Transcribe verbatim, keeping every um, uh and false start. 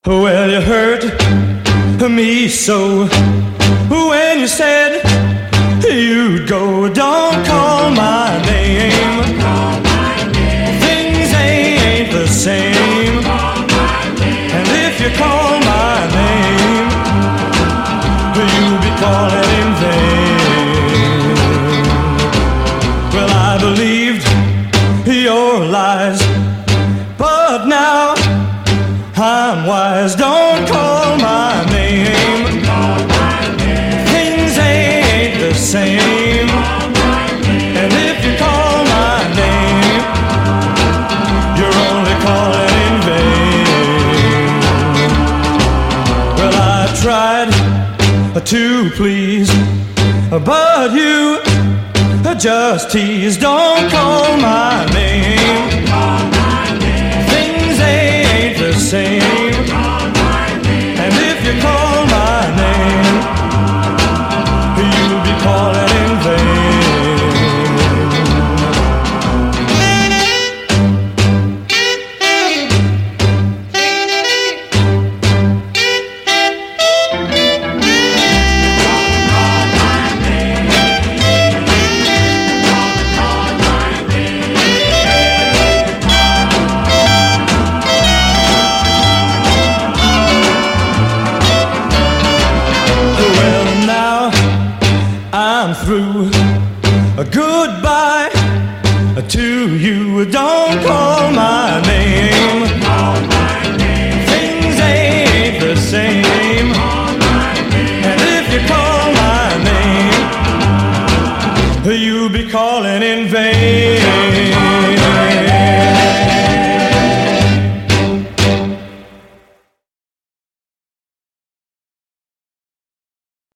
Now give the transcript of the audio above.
Well, you hurt me so when you said you'd go. Don't call my name. Things ain't the same. And if you call my name, you'll be calling in vain. Well, I believed your lies, but now I'm wise. Don't call my name. Things ain't the same. And if you call my name, you're only calling in vain. Well, I tried to please, but you just tease. Don't call my name. Things ain't the same. And if you call my name, you'll be calling in vain. I'm through. Goodbye to you. Don't call my name. Things ain't the same.